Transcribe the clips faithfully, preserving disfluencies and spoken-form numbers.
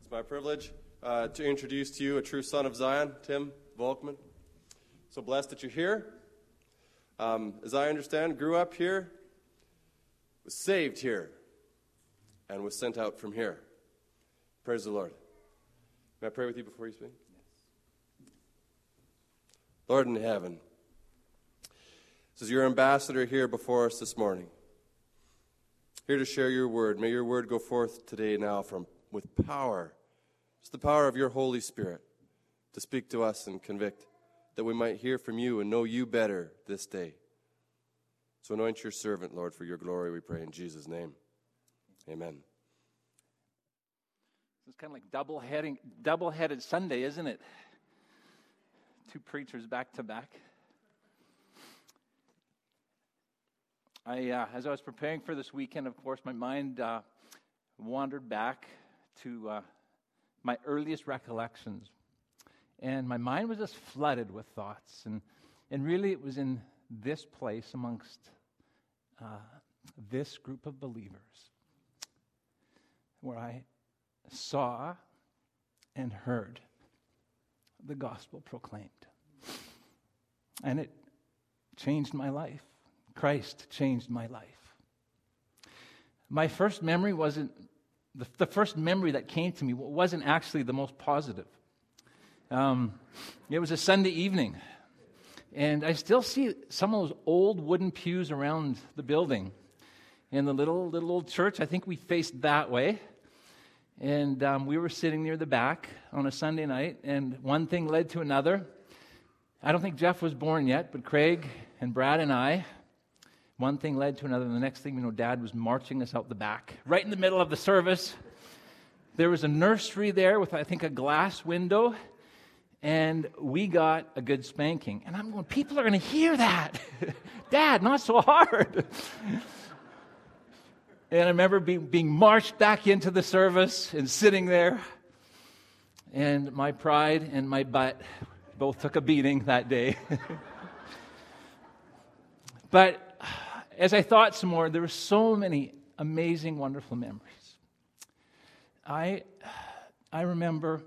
It's my privilege uh, to introduce to you a true son of Zion, Tim Volkman. So blessed that you're here. Um, as I understand, grew up here, was saved here, and was sent out from here. Praise the Lord. May I pray with you before you speak? Yes. Lord in heaven, this is your ambassador here before us this morning, here to share your word. May your word go forth today now from with power. It's the power of your Holy Spirit to speak to us and convict, that we might hear from you and know you better this day. So anoint your servant, Lord, for your glory, we pray in Jesus' name. Amen. It's kind of like double-heading, double-headed Sunday, isn't it? Two preachers back to back. I, uh, as I was preparing for this weekend, of course, my mind uh, wandered back to uh, my earliest recollections. And my mind was just flooded with thoughts. And, and really it was in this place amongst uh, this group of believers where I saw and heard the gospel proclaimed. And it changed my life. Christ changed my life. My first memory wasn't, the, the first memory that came to me wasn't actually the most positive. Um, it was a Sunday evening, and I still see some of those old wooden pews around the building. In the little, little old church, I think we faced that way, and um, we were sitting near the back on a Sunday night, and one thing led to another. I don't think Jeff was born yet, but Craig and Brad and I, one thing led to another, and the next thing we know, Dad was marching us out the back. Right in the middle of the service, there was a nursery there with, I think, a glass window, and we got a good spanking. And I'm going, people are going to hear that. Dad, not so hard. And I remember being, being marched back into the service and sitting there, and my pride and my butt both took a beating that day. But as I thought some more, there were so many amazing, wonderful memories. I, I remember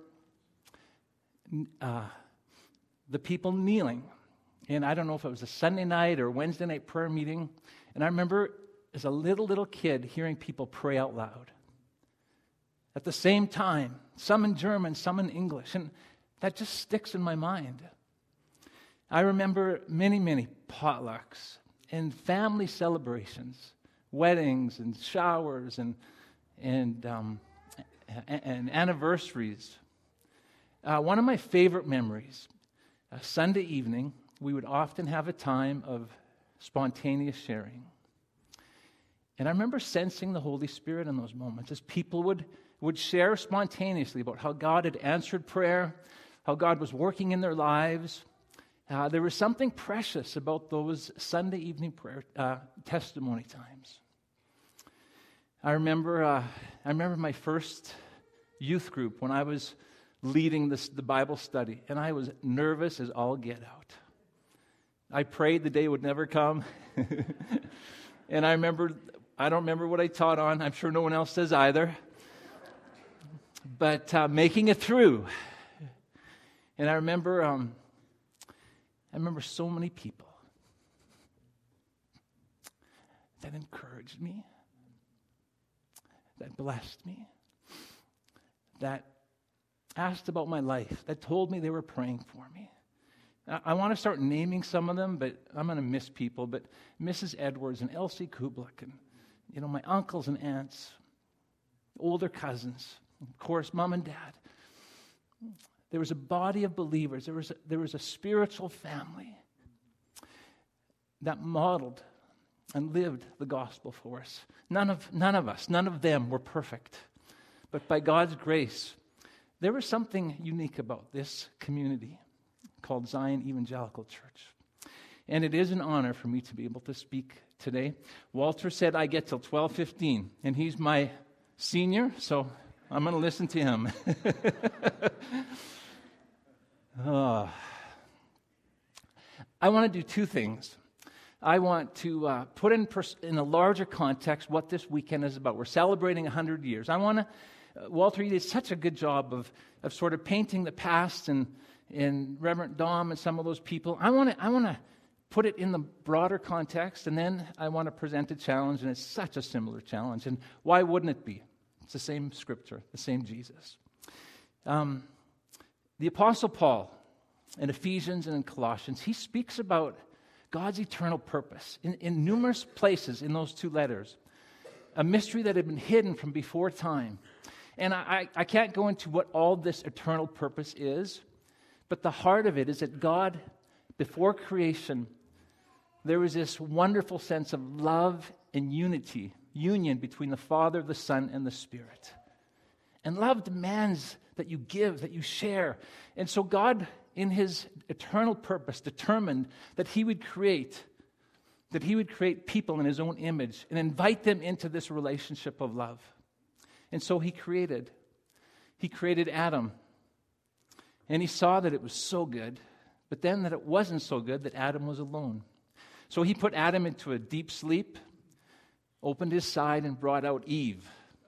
uh, the people kneeling, and I don't know if it was a Sunday night or Wednesday night prayer meeting, and I remember as a little, little kid hearing people pray out loud. At the same time, some in German, some in English, and that just sticks in my mind. I remember many, many potlucks and family celebrations, weddings and showers and and um, and anniversaries. Uh, one of my favorite memories, a Sunday evening, we would often have a time of spontaneous sharing. And I remember sensing the Holy Spirit in those moments as people would, would share spontaneously about how God had answered prayer, how God was working in their lives. Uh, there was something precious about those Sunday evening prayer uh, testimony times. I remember, uh, I remember my first youth group when I was leading this, the Bible study, and I was nervous as all get out. I prayed the day would never come, and I remember, I don't remember what I taught on. I'm sure no one else does either. But uh, making it through, and I remember. Um, I remember so many people that encouraged me, that blessed me, that asked about my life, that told me they were praying for me. I, I want to start naming some of them, but I'm going to miss people. But Missus Edwards and Elsie Kublik and, you know, my uncles and aunts, older cousins, of course, mom and dad. There was a body of believers. There was a, there was a spiritual family that modeled and lived the gospel for us. None of, none of us, none of them were perfect. But by God's grace, there was something unique about this community called Zion Evangelical Church. And it is an honor for me to be able to speak today. Walter said I get till twelve fifteen, and he's my senior, so I'm going to listen to him. Oh. I want to do two things. I want to uh, put in, pers- in a larger context what this weekend is about. We're celebrating one hundred years. I want to, uh, Walter, you did such a good job of, of sort of painting the past and, and Reverend Dom and some of those people. I want to I want to put it in the broader context, and then I want to present a challenge, and it's such a similar challenge. And why wouldn't it be? It's the same scripture, the same Jesus. Um, the Apostle Paul, in Ephesians and in Colossians, he speaks about God's eternal purpose in, in numerous places in those two letters, a mystery that had been hidden from before time. And I, I can't go into what all this eternal purpose is, but the heart of it is that God, before creation, there was this wonderful sense of love and unity, union between the Father, the Son, and the Spirit. And love demands that you give, that you share. And so God, in his eternal purpose, determined that he would create, that he would create people in his own image and invite them into this relationship of love. And so he created. He created Adam. And he saw that it was so good, but then that it wasn't so good that Adam was alone. So he put Adam into a deep sleep, opened his side, and brought out Eve.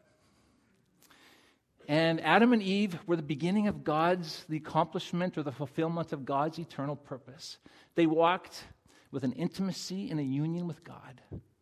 And Adam and Eve were the beginning of God's, the accomplishment or the fulfillment of God's eternal purpose. They walked with an intimacy and a union with God.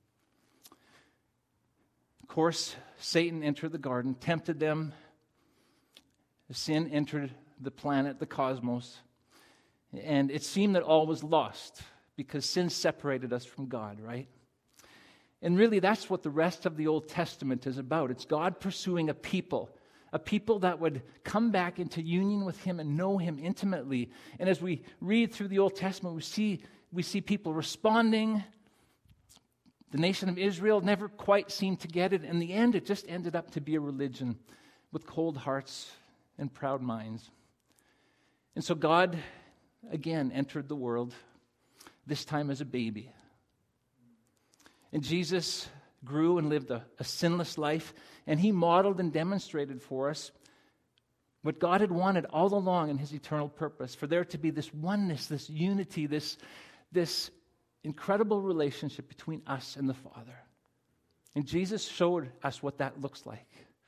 Of course, Satan entered the garden, tempted them. Sin entered the planet, the cosmos. And it seemed that all was lost because sin separated us from God, right? And really, that's what the rest of the Old Testament is about. It's God pursuing a people. A people that would come back into union with him and know him intimately. And as we read through the Old Testament, we see, we see people responding. The nation of Israel never quite seemed to get it. In the end, it just ended up to be a religion with cold hearts and proud minds. And so God, again, entered the world, this time as a baby. And Jesus grew and lived a, a sinless life, and he modeled and demonstrated for us what God had wanted all along in his eternal purpose, for there to be this oneness, this unity, this, this incredible relationship between us and the Father. And Jesus showed us what that looks like.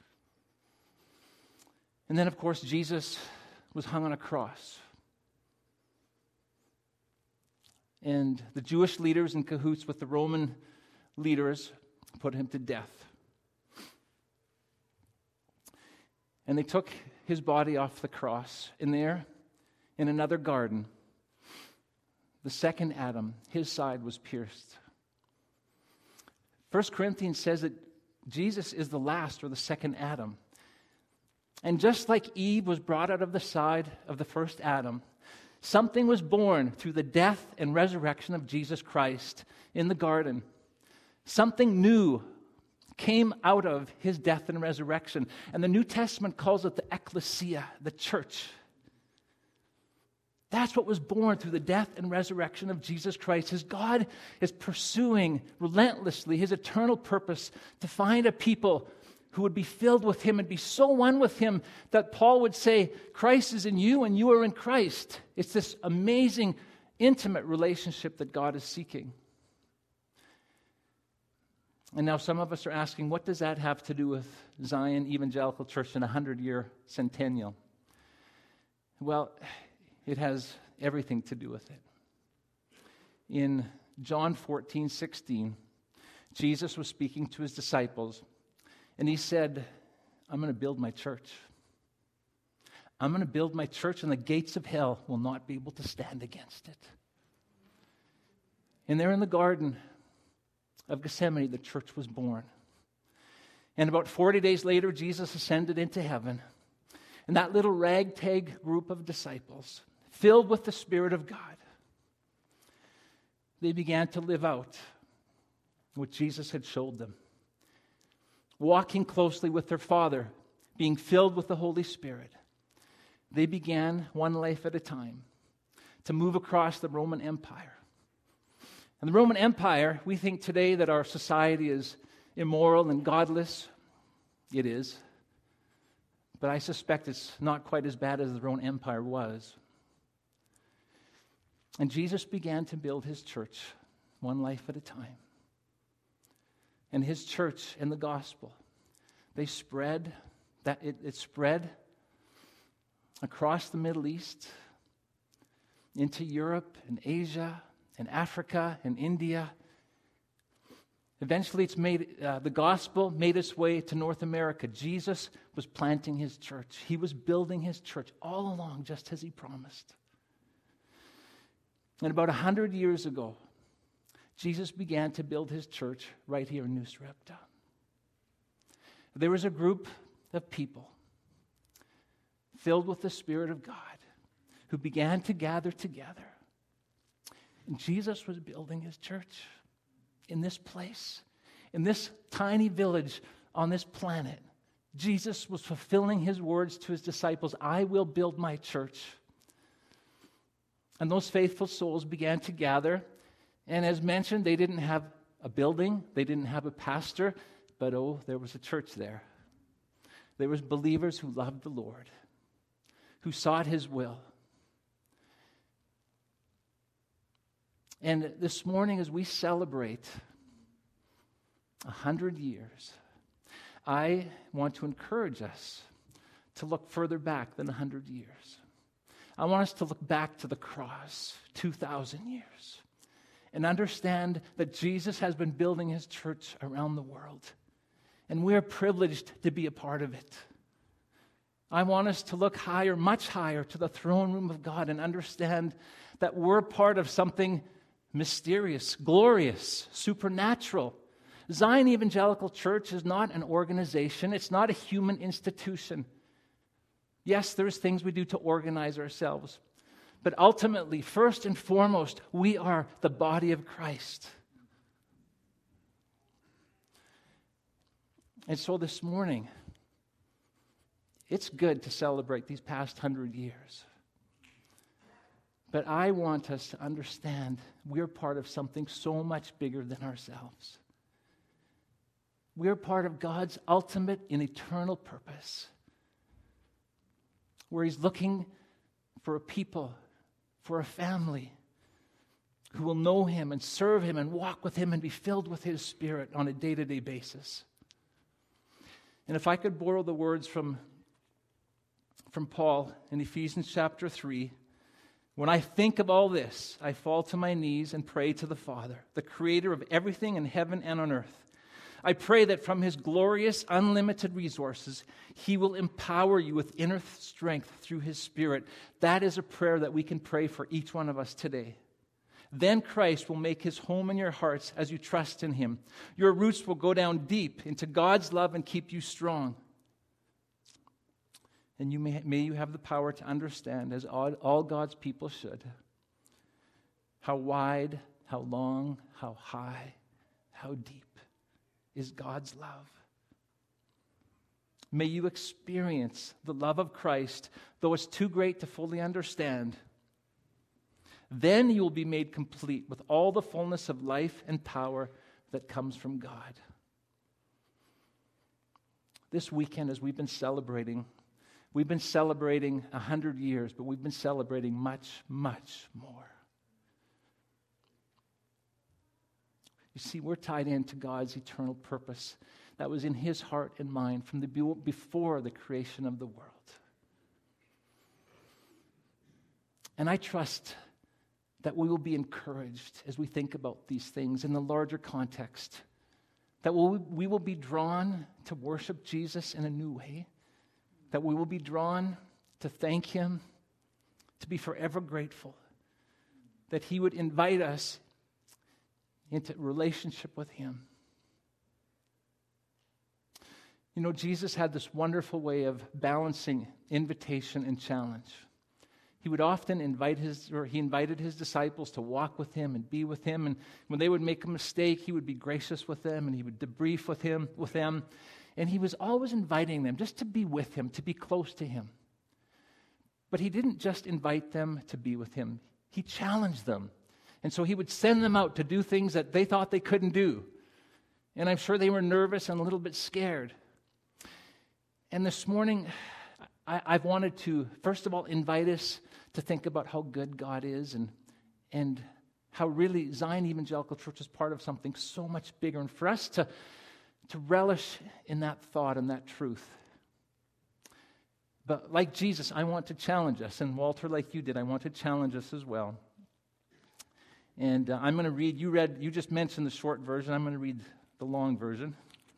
And then, of course, Jesus was hung on a cross. And the Jewish leaders in cahoots with the Roman leaders put him to death. And they took his body off the cross. And there, in another garden, the second Adam, his side was pierced. First Corinthians says that Jesus is the last or the second Adam. And just like Eve was brought out of the side of the first Adam, something was born through the death and resurrection of Jesus Christ in the garden. Something new came out of his death and resurrection. And the New Testament calls it the ecclesia, the church. That's what was born through the death and resurrection of Jesus Christ. As God is pursuing relentlessly his eternal purpose to find a people who would be filled with him and be so one with him that Paul would say, Christ is in you and you are in Christ. It's this amazing, intimate relationship that God is seeking. And now some of us are asking, what does that have to do with Zion Evangelical Church in a hundred-year centennial? Well, it has everything to do with it. In John fourteen sixteen, Jesus was speaking to his disciples, and he said, I'm going to build my church. I'm going to build my church, and the gates of hell will not be able to stand against it. And there in the garden of Gethsemane, the church was born. And about forty days later, Jesus ascended into heaven. And that little ragtag group of disciples, filled with the Spirit of God, they began to live out what Jesus had showed them. Walking closely with their Father, being filled with the Holy Spirit, they began, one life at a time, to move across the Roman Empire. And the Roman Empire, we think today that our society is immoral and godless. It is. But I suspect it's not quite as bad as the Roman Empire was. And Jesus began to build his church. one life at a time. And his church and the gospel, they spread, that it, it spread across the Middle East, into Europe and Asia and Africa and India. Eventually, it's made uh, the gospel made its way to North America. Jesus was planting his church. He was building his church all along, just as he promised. And about a hundred years ago, Jesus began to build his church right here in New Sarepta. There was a group of people filled with the Spirit of God who began to gather together. And Jesus was building his church in this place, in this tiny village on this planet. Jesus was fulfilling his words to his disciples, I will build my church. And those faithful souls began to gather. And as mentioned, they didn't have a building, they didn't have a pastor, but oh, there was a church there. There was believers who loved the Lord, who sought his will. And this morning, as we celebrate a hundred years, I want to encourage us to look further back than a hundred years. I want us to look back to the cross, two thousand years, and understand that Jesus has been building his church around the world, and we are privileged to be a part of it. I want us to look higher, much higher, to the throne room of God and understand that we're part of something mysterious, glorious, supernatural. Zion Evangelical Church is not an organization. It's not a human institution. Yes, there's things we do to organize ourselves. But ultimately, first and foremost, we are the body of Christ. And so this morning, it's good to celebrate these past hundred years. But I want us to understand we're part of something so much bigger than ourselves. We're part of God's ultimate and eternal purpose, where he's looking for a people, for a family who will know him and serve him and walk with him and be filled with his Spirit on a day-to-day basis. And if I could borrow the words from, from Paul in Ephesians chapter three, when I think of all this, I fall to my knees and pray to the Father, the creator of everything in heaven and on earth. I pray that from his glorious, unlimited resources, he will empower you with inner strength through his Spirit. That is a prayer that we can pray for each one of us today. Then Christ will make his home in your hearts as you trust in him. Your roots will go down deep into God's love and keep you strong. And you may, may you have the power to understand, as all, all God's people should, how wide, how long, how high, how deep is God's love. May you experience the love of Christ, though it's too great to fully understand. Then you will be made complete with all the fullness of life and power that comes from God. This weekend, as we've been celebrating, we've been celebrating a hundred years, but we've been celebrating much, much more. You see, we're tied into God's eternal purpose that was in his heart and mind from the before the creation of the world. And I trust that we will be encouraged as we think about these things in the larger context, that we'll, we will be drawn to worship Jesus in a new way, that we will be drawn to thank him, to be forever grateful, that he would invite us into relationship with him. You know, Jesus had this wonderful way of balancing invitation and challenge. He would often invite his, or he invited his disciples to walk with him and be with him. And when they would make a mistake, he would be gracious with them and he would debrief with him, with them. And he was always inviting them just to be with him, to be close to him. But he didn't just invite them to be with him. He challenged them. And so he would send them out to do things that they thought they couldn't do. And I'm sure they were nervous and a little bit scared. And this morning, I, I've wanted to, first of all, invite us to think about how good God is and, and how really Zion Evangelical Church is part of something so much bigger, and for us to, to relish in that thought and that truth. But like Jesus, I want to challenge us, and Walter, like you did, I want to challenge us as well. And uh, I'm going to read, you read, you just mentioned the short version, I'm going to read the long version.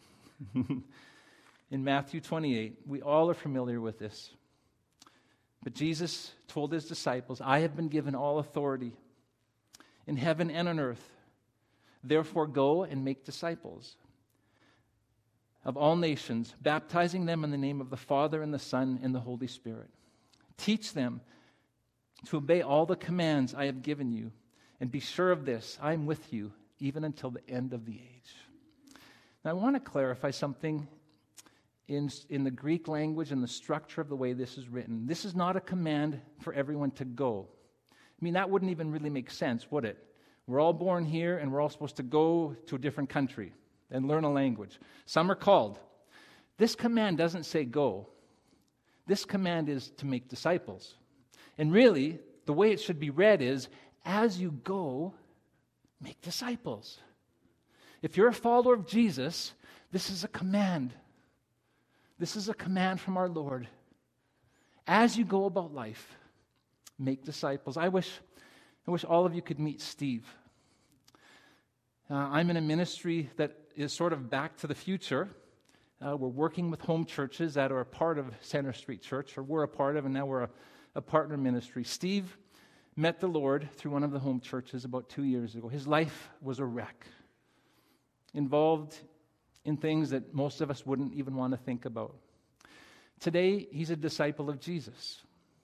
In Matthew twenty-eight, we all are familiar with this. But Jesus told his disciples, I have been given all authority in heaven and on earth. Therefore go and make disciples of all nations, baptizing them in the name of the Father and the Son and the Holy Spirit. Teach them to obey all the commands I have given you, and be sure of this, I am with you even until the end of the age. Now I want to clarify something in, in the Greek language and the structure of the way this is written. This is not a command for everyone to go. I mean, that wouldn't even really make sense, would it? We're all born here, and we're all supposed to go to a different country and learn a language. Some are called. This command doesn't say go. This command is to make disciples. And really, the way it should be read is, as you go, make disciples. If you're a follower of Jesus, this is a command. This is a command from our Lord. As you go about life, make disciples. I wish, I wish all of you could meet Steve. Uh, I'm in a ministry that is sort of back to the future. Uh, we're working with home churches that are a part of Center Street Church, or we're a part of, and now we're a, a partner ministry. Steve met the Lord through one of the home churches about two years ago. His life was a wreck, involved in things that most of us wouldn't even want to think about. Today, he's a disciple of Jesus.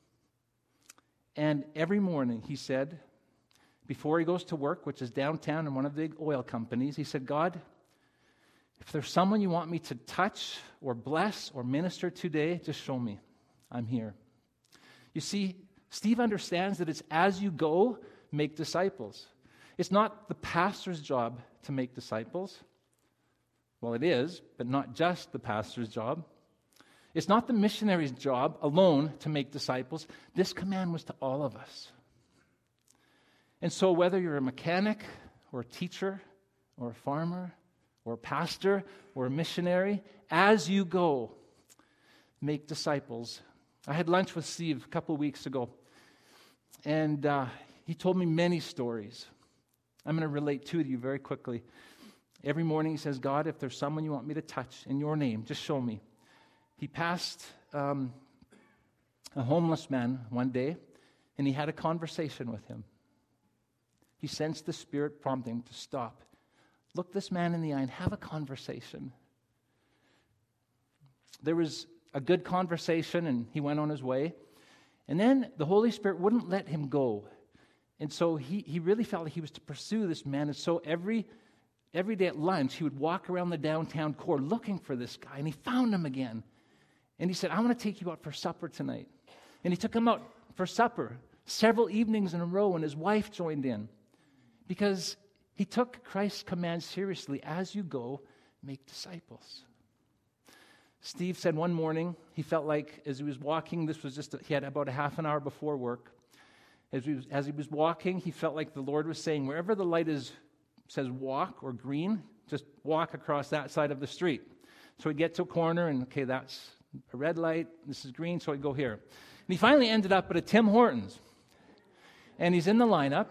And every morning, he said, before he goes to work, which is downtown in one of the big oil companies, he said, God, if there's someone you want me to touch or bless or minister today, just show me. I'm here. You see, Steve understands that it's as you go, make disciples. It's not the pastor's job to make disciples. Well, it is, but not just the pastor's job. It's not the missionary's job alone to make disciples. This command was to all of us. And so whether you're a mechanic or a teacher or a farmer or a pastor or a missionary, as you go, make disciples. I had lunch with Steve a couple of weeks ago, and uh, he told me many stories. I'm going to relate two to you very quickly. Every morning he says, God, if there's someone you want me to touch in your name, just show me. He passed um, a homeless man one day, and he had a conversation with him. He sensed the Spirit prompting him to stop. Look this man in the eye and have a conversation. There was a good conversation, and he went on his way. And then the Holy Spirit wouldn't let him go. And so he, he really felt like he was to pursue this man. And so every every day at lunch, he would walk around the downtown core looking for this guy, and he found him again. And he said, I want to take you out for supper tonight. And he took him out for supper several evenings in a row, and his wife joined in. Because he took Christ's command seriously. As you go, make disciples. Steve said one morning, he felt like as he was walking, this was just, a, he had about a half an hour before work. As he, was, as he was walking, he felt like the Lord was saying, wherever the light is, says walk or green, just walk across that side of the street. So he'd get to a corner and, okay, that's a red light, this is green, so he'd go here. And he finally ended up at a Tim Hortons. And he's in the lineup.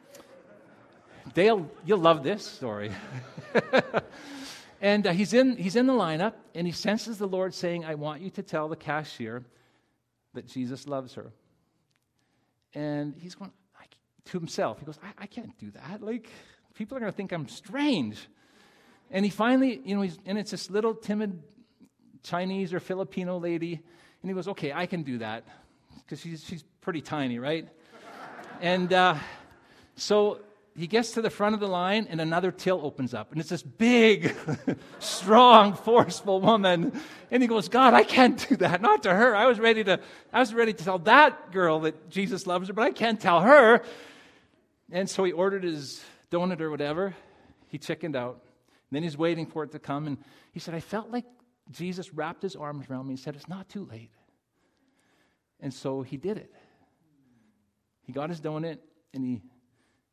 Dale, you'll love this story. And uh, he's in he's in the lineup, and he senses the Lord saying, I want you to tell the cashier that Jesus loves her. And he's going to himself, he goes, I, I can't do that. Like, people are going to think I'm strange. And he finally, you know, he's, and it's this little timid Chinese or Filipino lady, and he goes, okay, I can do that, because she's, she's pretty tiny, right? and uh, so he gets to the front of the line, and another till opens up, and it's this big, strong, forceful woman. And he goes, God, I can't do that. Not to her. I was ready to, I was ready to tell that girl that Jesus loves her, but I can't tell her. And so he ordered his donut or whatever. He chickened out. And then he's waiting for it to come, and he said, I felt like Jesus wrapped his arms around me and said, it's not too late. And so he did it. He got his donut, and he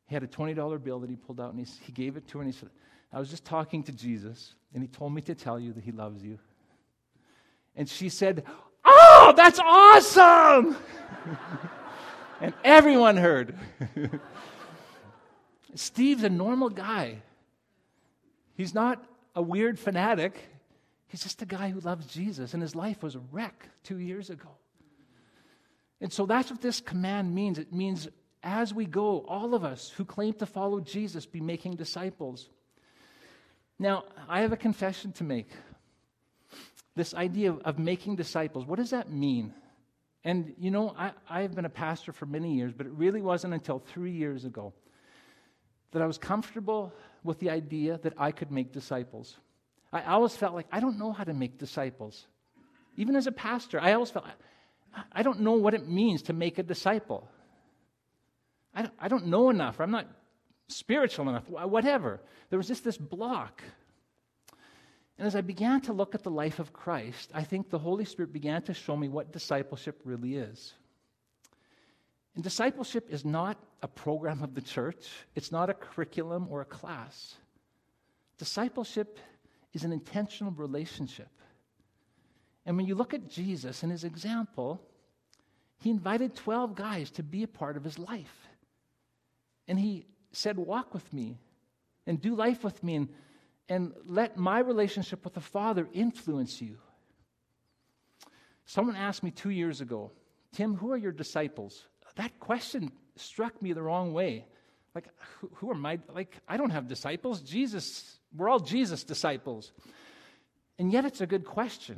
He had a twenty dollar bill that he pulled out, and he, he gave it to her, and he said, I was just talking to Jesus, and he told me to tell you that he loves you. And she said, oh, that's awesome! And everyone heard. Steve's a normal guy. He's not a weird fanatic. He's just a guy who loves Jesus, and his life was a wreck two years ago. And so that's what this command means. It means as we go, all of us who claim to follow Jesus be making disciples. Now, I have a confession to make. This idea of, of making disciples, what does that mean? And, you know, I, I've been a pastor for many years, but it really wasn't until three years ago that I was comfortable with the idea that I could make disciples. I always felt like I don't know how to make disciples. Even as a pastor, I always felt, I, I don't know what it means to make a disciple. I don't, I don't know enough. I'm not spiritual enough, whatever. There was just this block. And as I began to look at the life of Christ, I think the Holy Spirit began to show me what discipleship really is. And discipleship is not a program of the church. It's not a curriculum or a class. Discipleship is an intentional relationship. And when you look at Jesus and his example, he invited twelve guys to be a part of his life. And he said, walk with me and do life with me and, and let my relationship with the Father influence you. Someone asked me two years ago, Tim, who are your disciples? That question struck me the wrong way. Like, who, who are my, like, I don't have disciples. Jesus, we're all Jesus disciples. And yet it's a good question.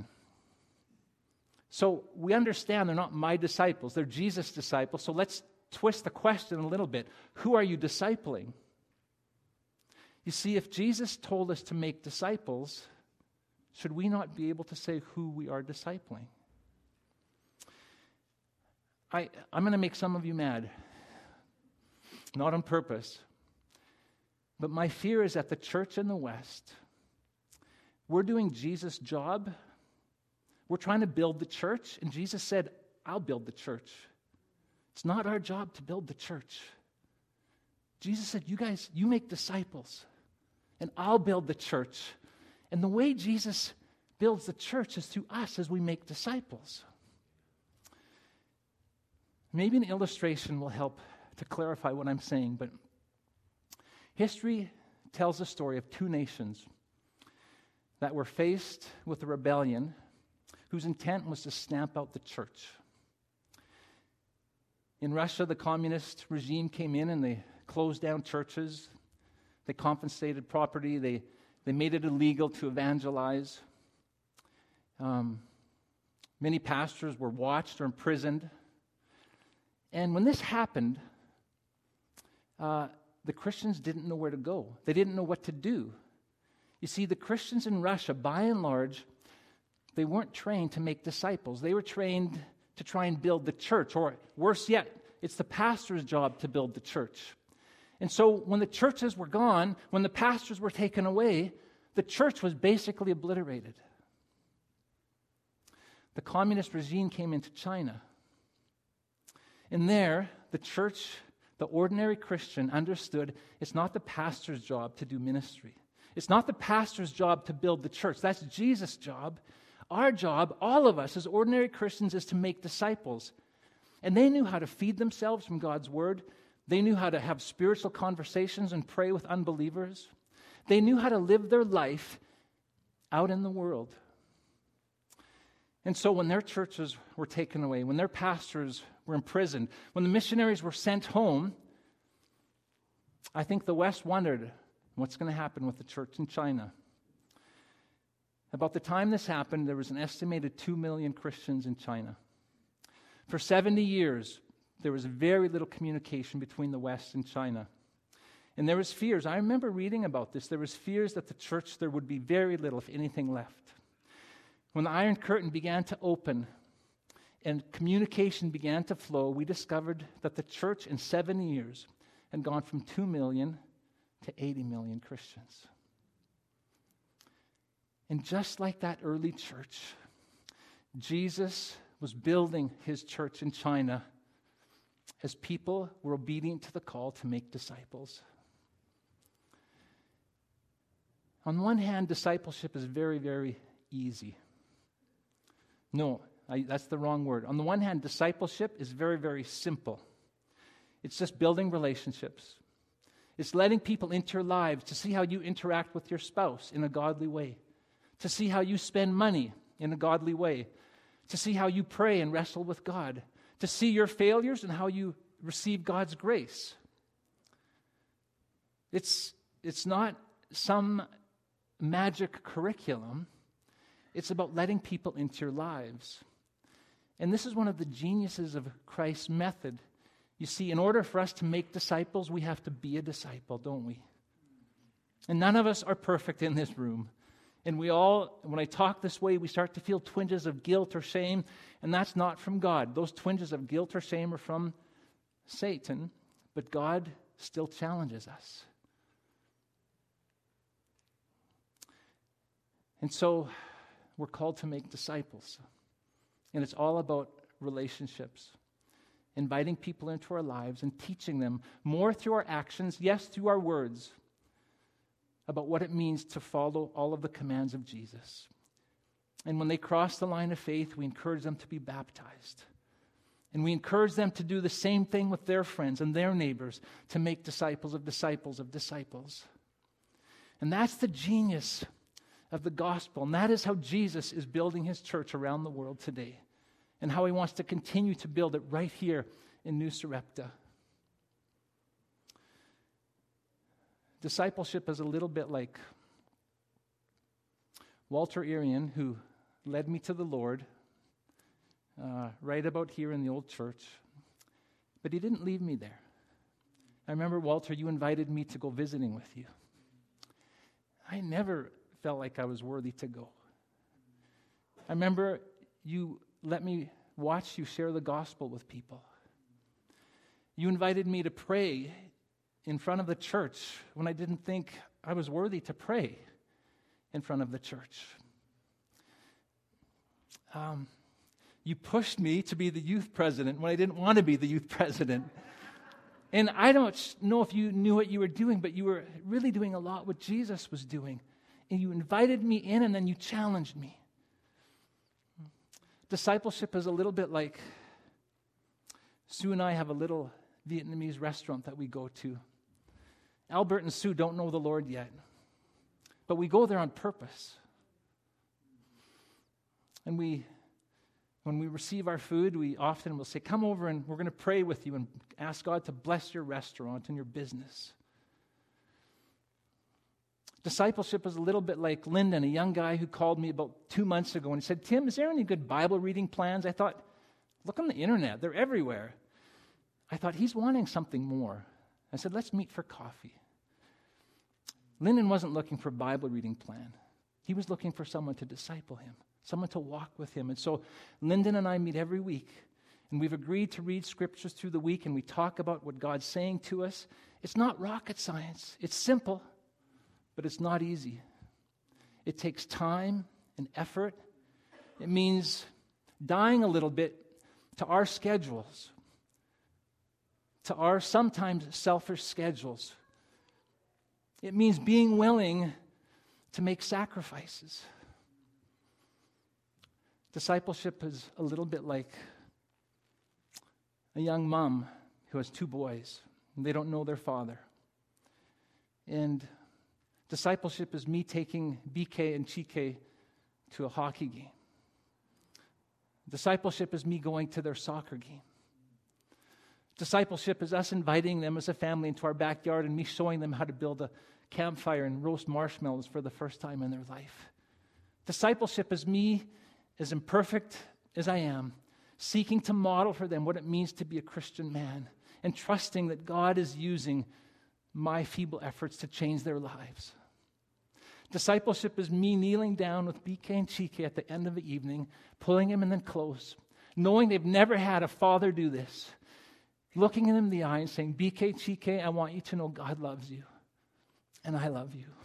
So we understand they're not my disciples, they're Jesus disciples. So let's twist the question a little bit. Who are you discipling? You see, if Jesus told us to make disciples, should we not be able to say who we are discipling? I, I'm going to make some of you mad. Not on purpose. But my fear is that the church in the West, we're doing Jesus' job. We're trying to build the church, and Jesus said, I'll build the church. It's not our job to build the church. Jesus said, you guys, you make disciples, and I'll build the church. And the way Jesus builds the church is through us as we make disciples. Maybe an illustration will help to clarify what I'm saying, but history tells the story of two nations that were faced with a rebellion whose intent was to stamp out the church. In Russia, the communist regime came in and they closed down churches. They confiscated property. They, they made it illegal to evangelize. Um, many pastors were watched or imprisoned. And when this happened, uh, the Christians didn't know where to go. They didn't know what to do. You see, the Christians in Russia, by and large, they weren't trained to make disciples. They were trained to try and build the church, or worse yet, it's the pastor's job to build the church. And so when the churches were gone, when the pastors were taken away, the church was basically obliterated. The communist regime came into China. And there, the church, the ordinary Christian, understood it's not the pastor's job to do ministry. It's not the pastor's job to build the church. That's Jesus' job. Our job, all of us as ordinary Christians, is to make disciples. And they knew how to feed themselves from God's word. They knew how to have spiritual conversations and pray with unbelievers. They knew how to live their life out in the world. And so when their churches were taken away, when their pastors were imprisoned, when the missionaries were sent home, I think the West wondered, what's going to happen with the church in China? About the time this happened, there was an estimated two million Christians in China. For seventy years, there was very little communication between the West and China. And there was fears. I remember reading about this. There was fears that the church, there would be very little, if anything, left. When the Iron Curtain began to open and communication began to flow, we discovered that the church in seven years had gone from two million to eighty million Christians. And just like that early church, Jesus was building his church in China. as people were obedient to the call to make disciples. On one hand, discipleship is very, very easy. No, I, that's the wrong word. On the one hand, discipleship is very, very simple. It's just building relationships. It's letting people into your lives to see how you interact with your spouse in a godly way, to see how you spend money in a godly way, to see how you pray and wrestle with God, to see your failures and how you receive God's grace. It's, it's not some magic curriculum. It's about letting people into your lives. And this is one of the geniuses of Christ's method. You see, in order for us to make disciples, we have to be a disciple, don't we? And none of us are perfect in this room. And we all, when I talk this way, we start to feel twinges of guilt or shame, and that's not from God. Those twinges of guilt or shame are from Satan, but God still challenges us. And so we're called to make disciples. And it's all about relationships, inviting people into our lives and teaching them more through our actions, yes, through our words, about what it means to follow all of the commands of Jesus. And when they cross the line of faith, we encourage them to be baptized. And we encourage them to do the same thing with their friends and their neighbors, to make disciples of disciples of disciples. And that's the genius of the gospel. And that is how Jesus is building his church around the world today, and how he wants to continue to build it right here in New Sarepta. Discipleship is a little bit like Walter Arian, who led me to the Lord uh, right about here in the old church. But he didn't leave me there. I remember, Walter, you invited me to go visiting with you. I never felt like I was worthy to go. I remember you let me watch you share the gospel with people. You invited me to pray in front of the church when I didn't think I was worthy to pray in front of the church. Um, you pushed me to be the youth president when I didn't want to be the youth president. And I don't know if you knew what you were doing, but you were really doing a lot what Jesus was doing. And you invited me in, and then you challenged me. Discipleship is a little bit like Sue and I have a little Vietnamese restaurant that we go to. Albert and Sue don't know the Lord yet, but we go there on purpose. And we, when we receive our food, we often will say, come over and we're going to pray with you and ask God to bless your restaurant and your business. Discipleship is a little bit like Lyndon, a young guy who called me about two months ago and said, Tim, is there any good Bible reading plans? I thought, look on the internet. They're everywhere. I thought, he's wanting something more. I said, let's meet for coffee. Lyndon wasn't looking for a Bible reading plan. He was looking for someone to disciple him, someone to walk with him. And so Lyndon and I meet every week, and we've agreed to read scriptures through the week, and we talk about what God's saying to us. It's not rocket science. It's simple, but it's not easy. It takes time and effort. It means dying a little bit to our schedules, to our sometimes selfish schedules. It means being willing to make sacrifices. Discipleship is a little bit like a young mom who has two boys, and they don't know their father. And discipleship is me taking B K and Chike to a hockey game. Discipleship is me going to their soccer game. Discipleship is us inviting them as a family into our backyard and me showing them how to build a campfire and roast marshmallows for the first time in their life. Discipleship is me, as imperfect as I am, seeking to model for them what it means to be a Christian man and trusting that God is using my feeble efforts to change their lives. Discipleship is me kneeling down with B K and Chike at the end of the evening, pulling them in then close, knowing they've never had a father do this, looking them in the eye and saying, B K, Chike, I want you to know God loves you, and I love you.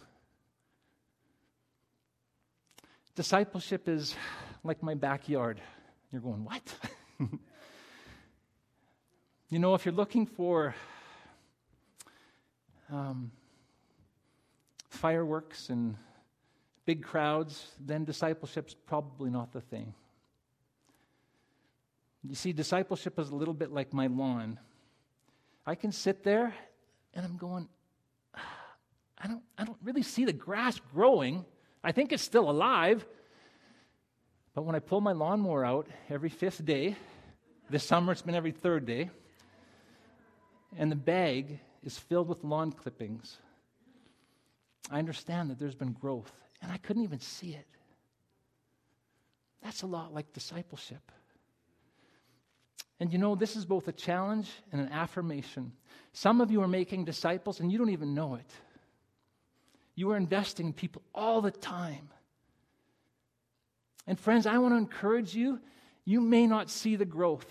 Discipleship is like my backyard. You're going, what? You know, if you're looking for um, fireworks and big crowds, then discipleship's probably not the thing. You see, discipleship is a little bit like my lawn. I can sit there and I'm going, I don't, I don't really see the grass growing. I think it's still alive. But when I pull my lawnmower out every fifth day, this summer it's been every third day, and the bag is filled with lawn clippings, I understand that there's been growth, and I couldn't even see it. That's a lot like discipleship. And you know, this is both a challenge and an affirmation. Some of you are making disciples, and you don't even know it. You are investing in people all the time. And friends, I want to encourage you, you may not see the growth.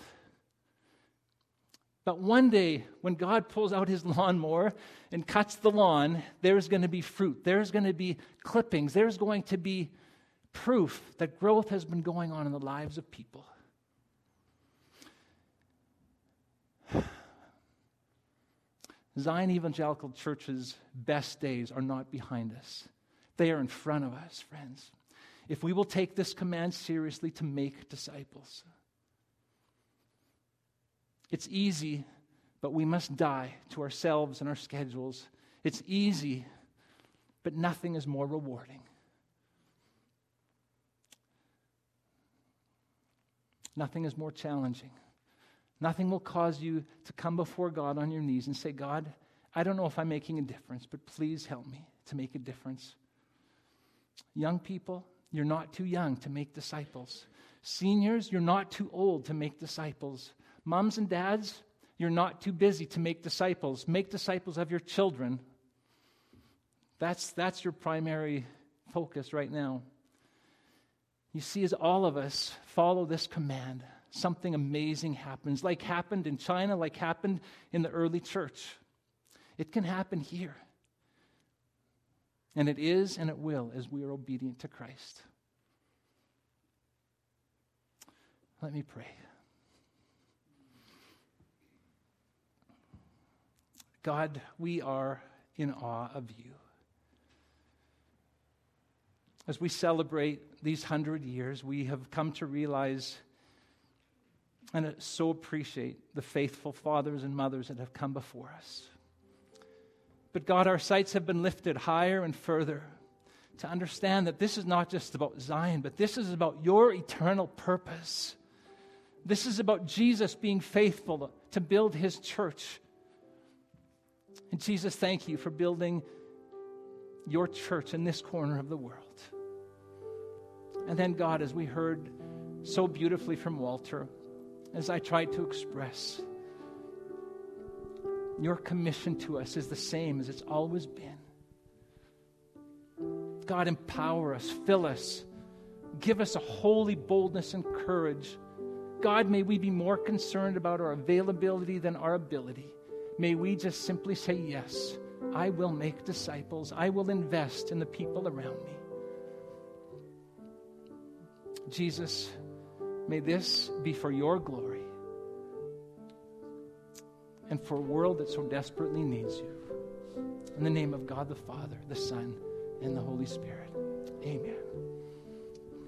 But one day, when God pulls out his lawnmower and cuts the lawn, there's going to be fruit. There's going to be clippings. There's going to be proof that growth has been going on in the lives of people. Zion Evangelical Church's best days are not behind us. They are in front of us, friends. If we will take this command seriously to make disciples. It's easy, but we must die to ourselves and our schedules. It's easy, but nothing is more rewarding. Nothing is more challenging. Nothing will cause you to come before God on your knees and say, God, I don't know if I'm making a difference, but please help me to make a difference. Young people, you're not too young to make disciples. Seniors, you're not too old to make disciples. Moms and dads, you're not too busy to make disciples. Make disciples of your children. That's, that's your primary focus right now. You see, as all of us follow this command, something amazing happens, like happened in China, like happened in the early church. It can happen here. And it is and it will as we are obedient to Christ. Let me pray. God, we are in awe of you. As we celebrate these hundred years, we have come to realize and so appreciate the faithful fathers and mothers that have come before us. But God, our sights have been lifted higher and further to understand that this is not just about Zion, but this is about your eternal purpose. This is about Jesus being faithful to build his church. And Jesus, thank you for building your church in this corner of the world. And then, God, as we heard so beautifully from Walter, as I tried to express, your commission to us is the same as it's always been. God, empower us, fill us, give us a holy boldness and courage. God, may we be more concerned about our availability than our ability. May we just simply say, yes, I will make disciples. I will invest in the people around me. Jesus, may this be for your glory and for a world that so desperately needs you. In the name of God the Father, the Son, and the Holy Spirit. Amen.